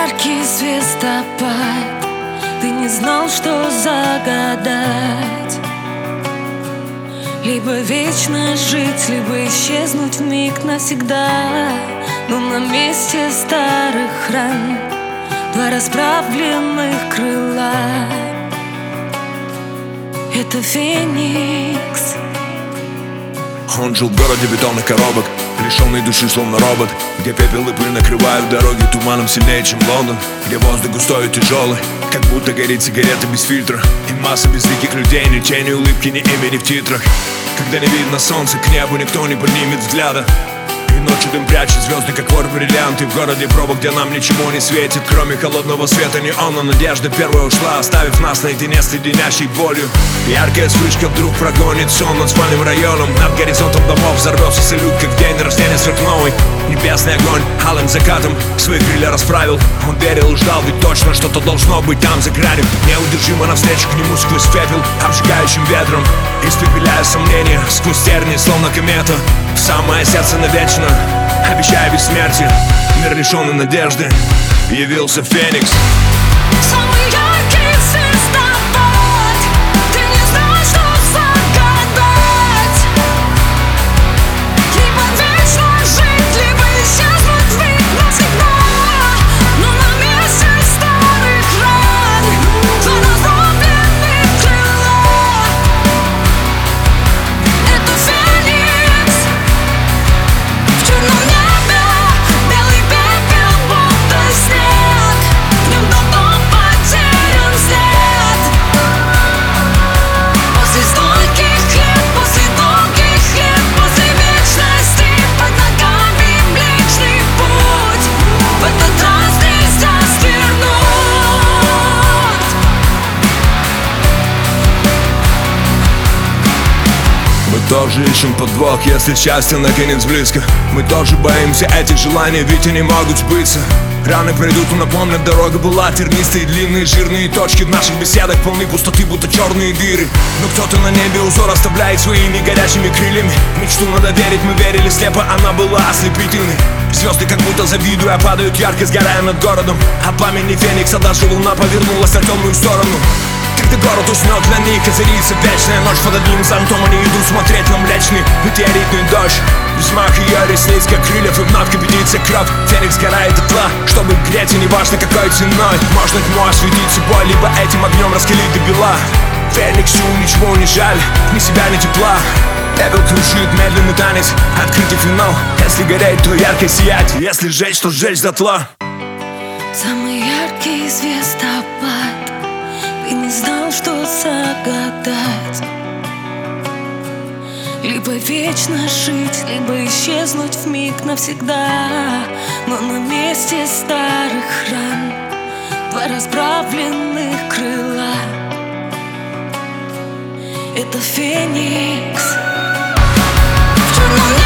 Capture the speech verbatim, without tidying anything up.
яркий звездопад, ты не знал, что загадать. Либо вечно жить, либо исчезнуть вмиг навсегда. Но на месте старых ран два расправленных крыла. Это Феникс. Он жил в городе бетонных коробок, лишенный души, словно робот, где пепел и пыль накрывают дороги туманом сильнее, чем Лондон, где воздух густой и тяжелый, как будто горит сигарета без фильтра, и масса безликих людей, ни тени улыбки, ни имени в титрах. Когда не видно солнца, к небу никто не поднимет взгляда, и ночью дым прячет звезды, как вор бриллианты. В городе пробок, где нам ничего не светит, кроме холодного света неона. Надежда первая ушла, оставив нас наедине с леденящей болью. Яркая вспышка вдруг прогонит сон над спальным районом. Над горизонтом домов взорвется салют, как в день рождения сверхновой. Небесный огонь алым закатом свои крылья расправил. Он верил и ждал, ведь точно что-то должно быть там за гранью. Неудержимо навстречу к нему сквозь пепел, обжигающим ветром, испепеляя сомнения сквозь терни, словно комета. В самое сердце навечно, обещая бессмертие. Мир лишенный надежды, явился Феникс. Самый яркий звездопад, ты не знал, что загадать. Либо вечно жить, либо исчезнуть вмиг навсегда. Но на месте старых ран два раздробленных крыла. Это Феникс. В черном небе белый пепел, будто снег. В нем давно потерян след. После стольких лет, после долгих лет, после вечности под ногами Млечный Путь. В этот раз нельзя свернуть. Мы тоже ищем подвох, если счастье наконец близко. Мы тоже боимся этих желаний, ведь они могут сбыться. Раны пройдут, но напомнят, дорога была тернистые, длинные, жирные точки в наших беседах полны пустоты, будто черные дыры. Но кто-то на небе узор оставляет своими горячими крыльями. Мечту надо верить, мы верили слепо, она была ослепительной. Звезды, как будто завидуя, падают ярко, сгорая над городом. А пламени Феникса даже луна повернулась на темную сторону. Когда город уснет, для них озарится вечная ночь. Под одним зонтом они идут смотреть на млечный метеоритный дождь. Взмах ее ресниц, как крыльев, и вновь кипятится кровь. Феникс сгорает дотла, чтобы греть, и неважно какой ценой. Можно тьму осветить собой, либо этим огнем раскалить до бела. Фениксу ничего не жаль, ни себя, ни тепла. Пепел кружит медленный танец, открытый финал. Если гореть, то ярко сиять, если сжечь, то сжечь дотла. Самый яркий звездопад, ты не знал, что загадать. Либо вечно жить, либо исчезнуть вмиг навсегда. Но на месте старых ран два расправленных крыла. Это Феникс. В черном